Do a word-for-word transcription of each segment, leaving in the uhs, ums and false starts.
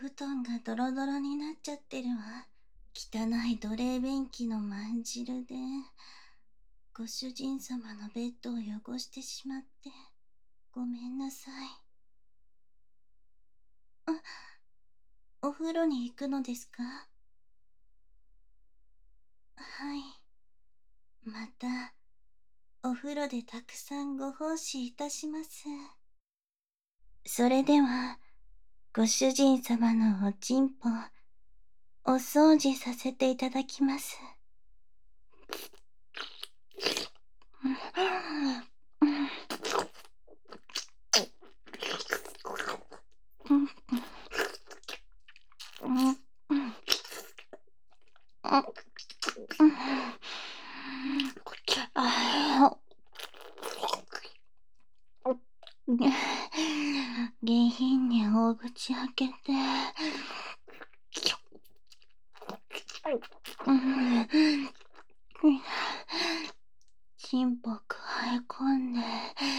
布団がドロドロになっちゃってるわ。汚い奴隷便器のまん汁で、ご主人様のベッドを汚してしまって、ごめんなさい。あ、お風呂に行くのですか？はい。また、お風呂でたくさんご奉仕いたします。それでは、ご主人様のおちんぽ、お掃除させていただきます。下品に大口開けて、チンポくわえ込んで、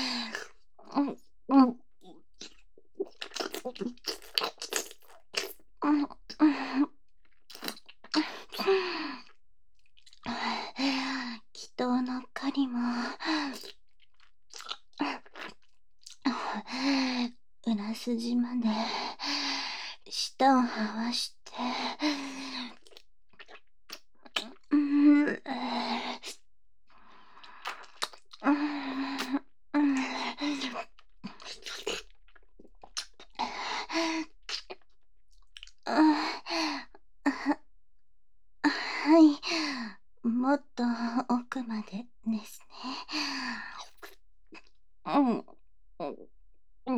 祈祷の狩りも、裏筋まで舌を這わして、うん、うんはい、もっと奥までですね。うん、うん、うん、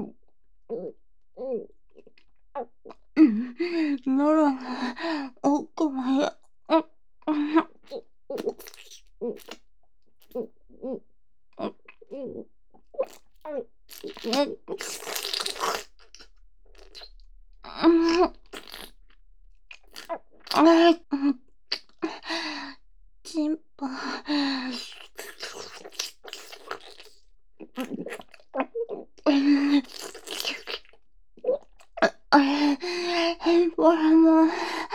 うん、喉の奥まで、うん、うん、うん、チンポ。これも、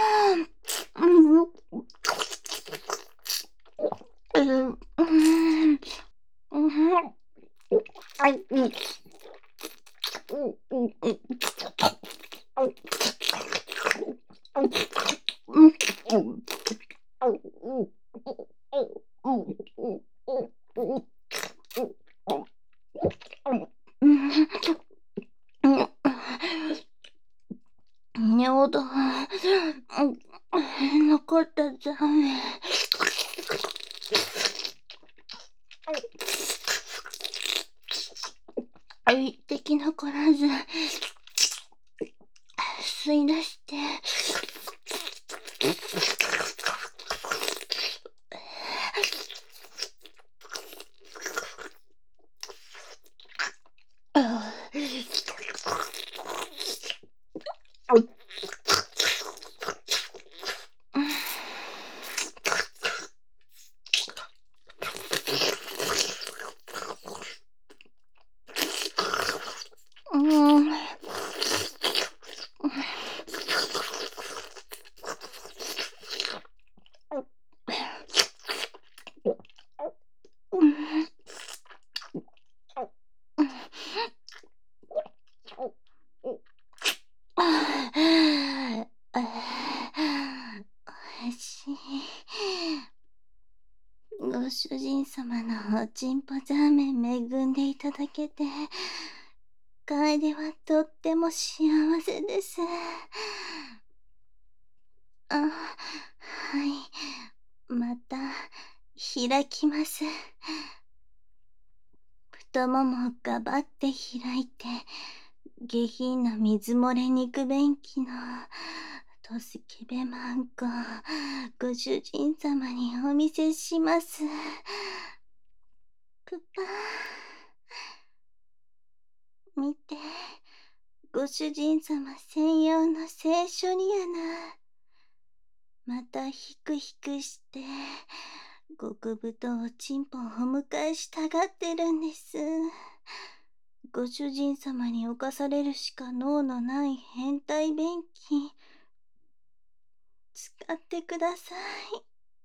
尿道、残ったザメ。一滴残らず、吸い出して、うん。おいしい。ご主人様のおちんぽザーメン恵んでいただけて、楓はとっても幸せです。あ、はい。また、開きます。太ももをがばって開いて、下品な水漏れ肉便器のとすきべまんこ、ご主人様にお見せします。ぷぱー。見て、ご主人様専用の聖書にやな。またひくひくして、極太おちんぽをお迎えしたがってるんです。 ご主人様に侵されるしか能のない変態便器、使ってください。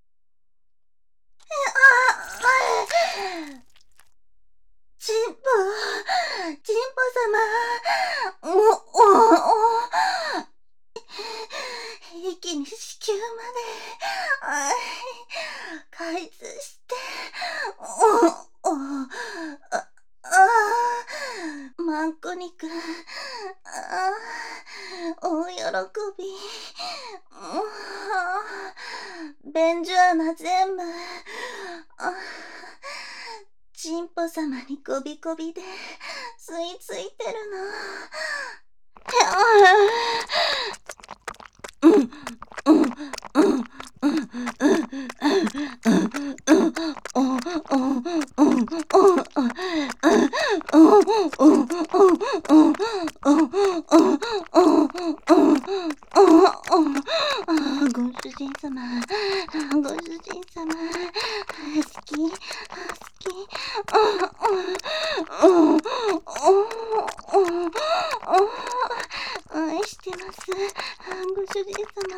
チンポ、チンポ様、お、お、お、一気に子宮まで、開通して、お、お、あ、あ、マンコ肉、あ、大喜び、便所穴全部、あ、チンポ様にゴビゴビで吸い付いてるの。うん、うん、うん、うん、うん、うん、ご主人様、ご主人様、好き、好き、愛してます、ご主人様。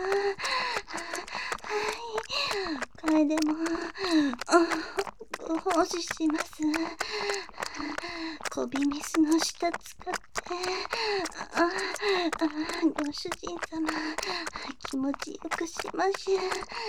はい、楓も、ご奉仕します。小ビミスの下使って、ご主人様、気持ちよくしましゅ。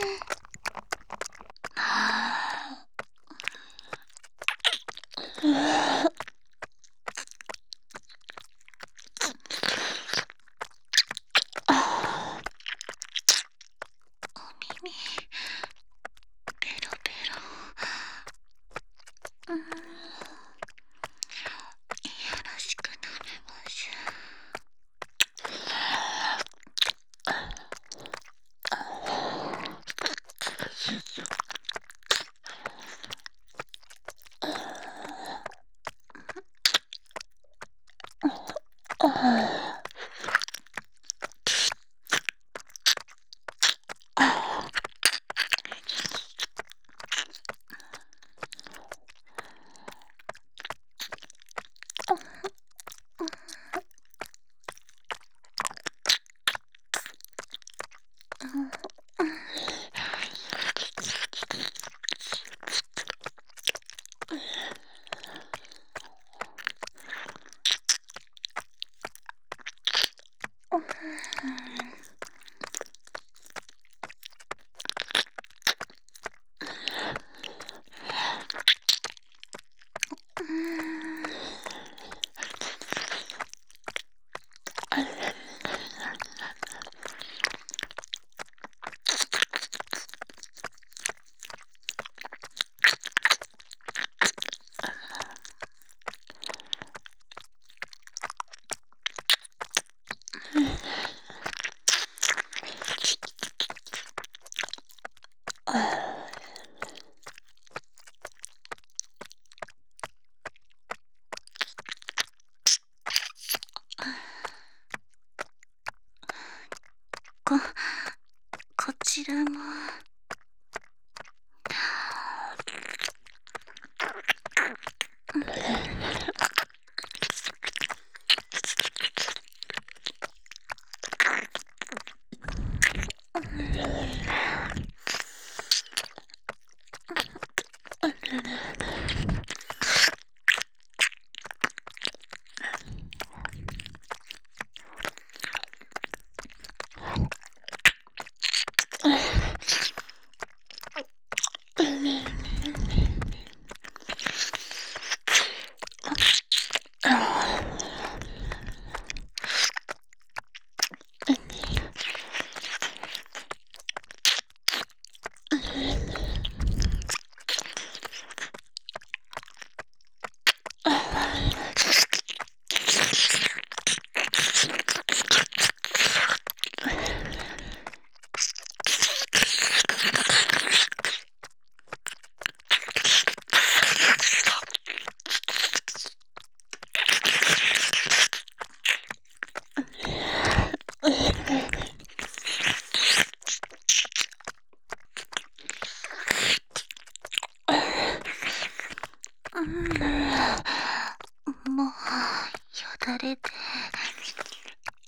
こ、こちらも。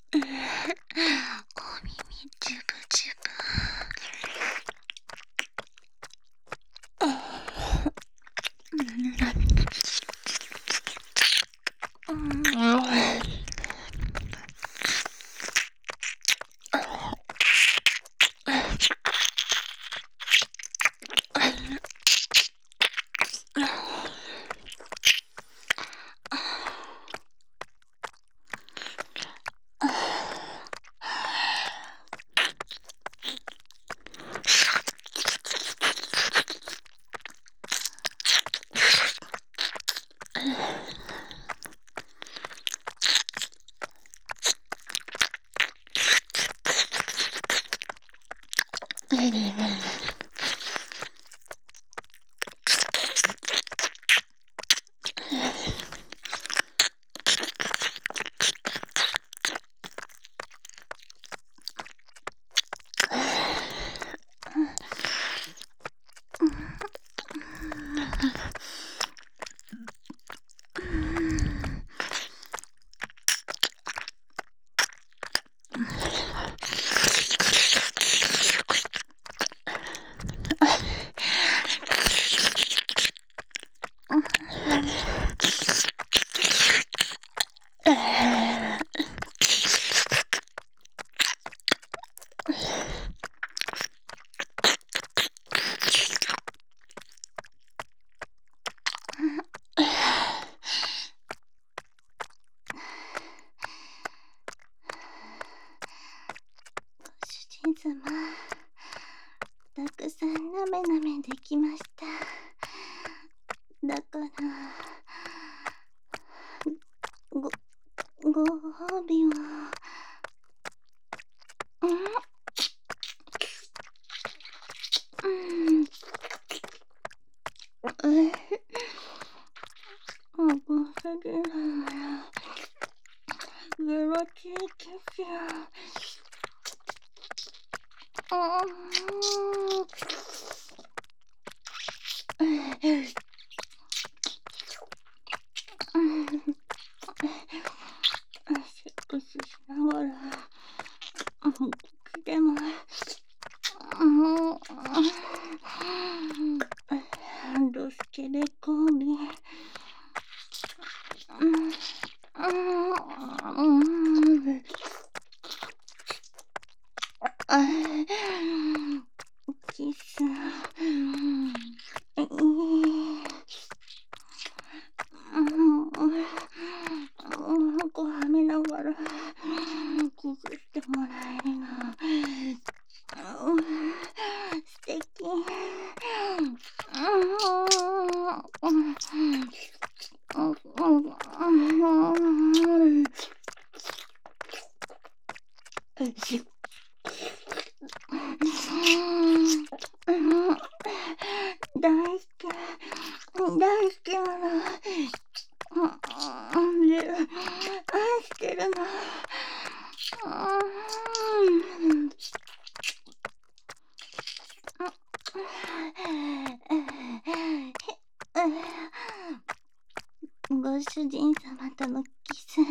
お耳ジュブジュブ。主人様、たくさんなめなめできました。だからごご褒美を。うんうん。ご主人様、よろしいですよ。セックスしながら口でもドスケベ交尾。キス。こはめながらキスしてもらえるの素敵。大好き大好きなの。愛してるの。ご主人様とのキス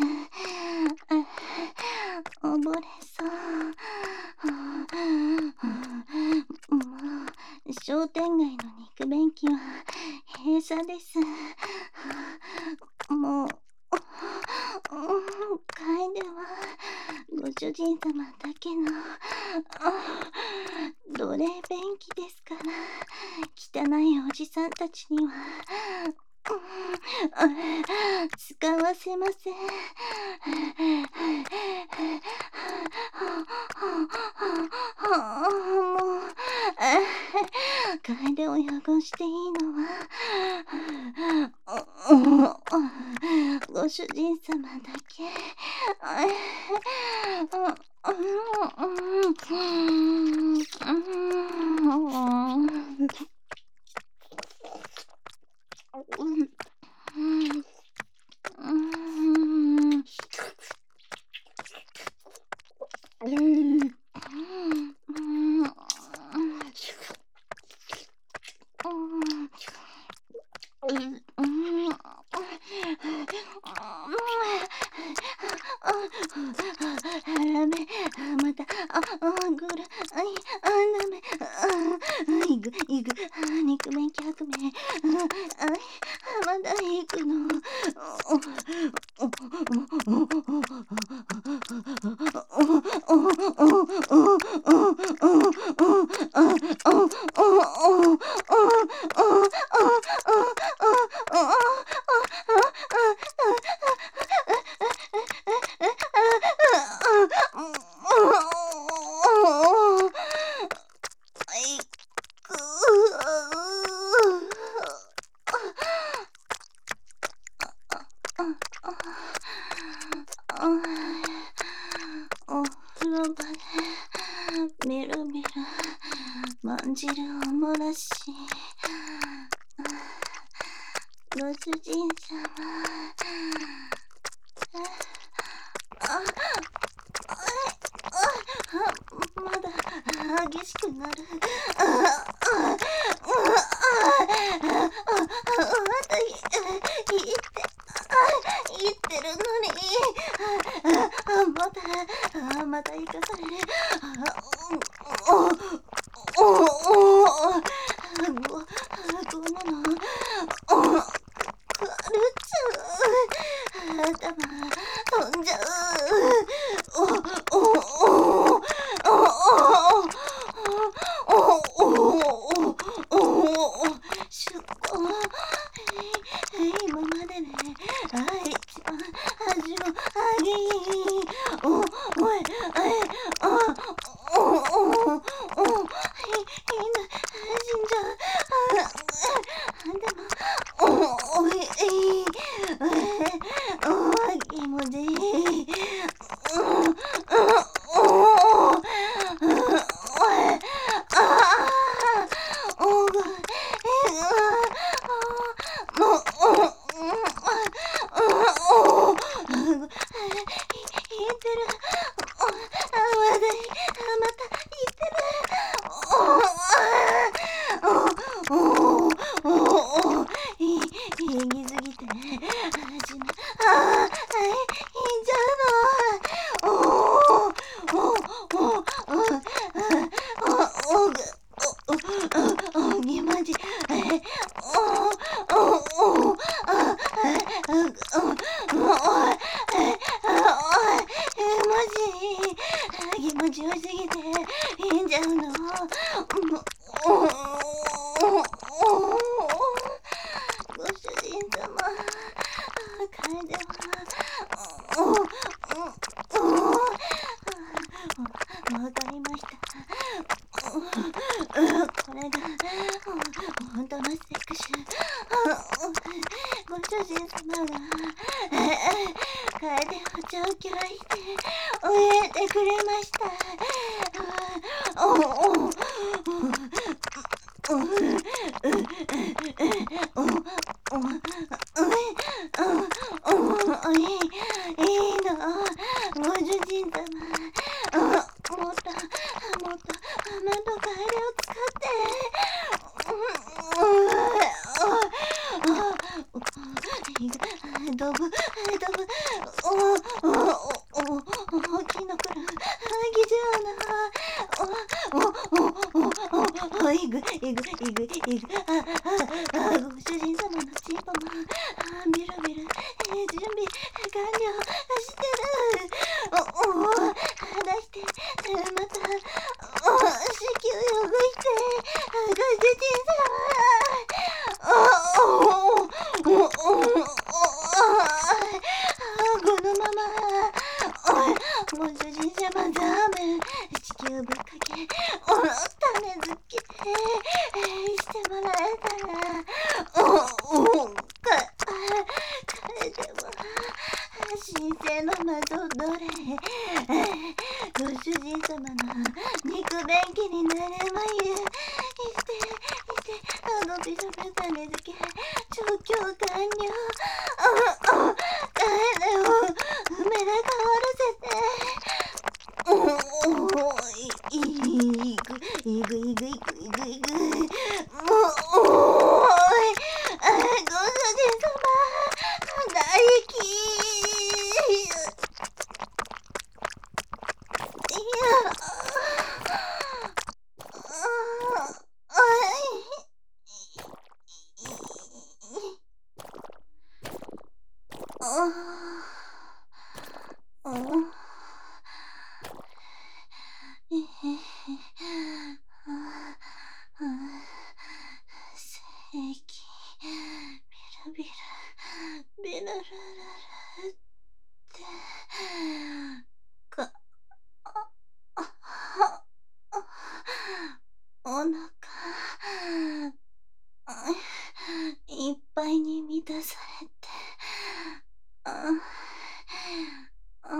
溺れそう。もう商店街の肉便器は閉鎖です。もう楓はご主人様だけの奴隷便器ですから、汚いおじさんたちには使わせません。もう楓を汚していいのはご主人様だけ。 あらめ、また、あ、あ、ぐる、あい、あ、なめ、あ、いぐ、いぐ、肉麺脚麺、あい、まだいくの。お風呂場でみるみるまんじるを漏らし、ご主人様、あ、あ、あ、まだ激しくなる。あ、あ、あ、あ、また言って言ってるのに、あ、またまた生かされる。おおおおおごごなの。お狂っちゃう。頭飛んじゃう。おおおおおおおおお出航。今までね、一番味をあげい。おおいえあおおおお死んじゃう。でもおおいえお気持ちいい。おおお気持ちよすぎていいんじゃうの。ご主人様、楓はわかりました。これが本当のセクシュ。ご主人様が楓を調教して植えてくれました。おおおいいの、ご主人様。もっともっとアマと楓を使ってドブドブおおお大きいのくるぎじゃな。おおおおいぐいぐいぐいぐああご主人様のチンポもみるみる準備完了してる。おお出してまたお子宮を動いてご主人様。おおおおおこのままご主人様ダメ。地球ぶっかけおの種付けしてもらえたら。おおか彼でも神聖の魔女どれご主人様の肉便器になるまゆしてしてあごびろの種付け調教完了。おお彼を梅で香らせておおいいうん。えへへ。ああ。せいき。ビルビル。ビルルルルって。か、あ、あ、あ、お腹、いっぱいに満たされて、あ、あ、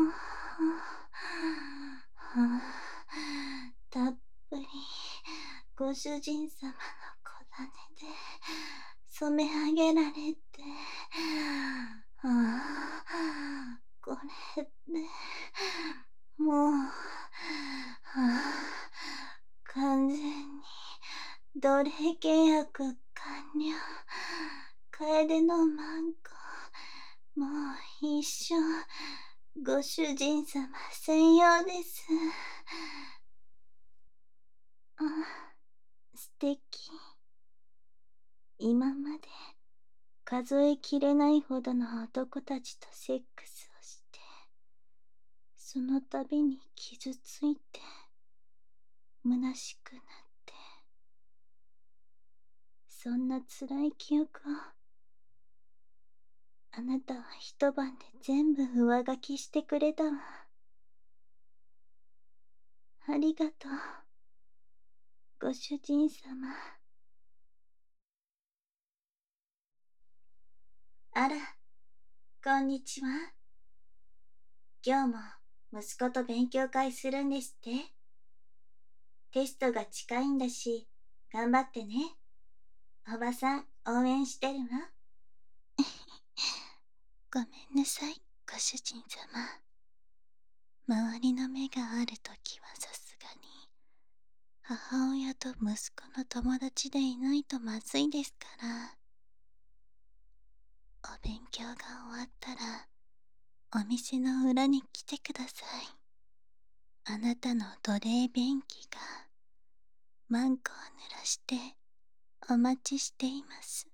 あ、たっぷりご主人様の小種で染め上げられて、ああ、これでもう、はあ、完全に奴隷契約完了。楓のマンコ、もう一生ご主人様専用です。あ、素敵。今まで数えきれないほどの男たちとセックスをして、その度に傷ついて、虚しくなって、そんな辛い記憶を、あなたは一晩で全部上書きしてくれたわ。ありがとう、ご主人様。あら、こんにちは。今日も息子と勉強会するんですって。テストが近いんだし、頑張ってね。おばさん、応援してるわ。ごめんなさい、ご主人様。周りの目があるときはさすがに、母親と息子の友達でいないとまずいですから。お勉強が終わったら、お店の裏に来てください。あなたの奴隷便器が、マンコを濡らしてお待ちしています。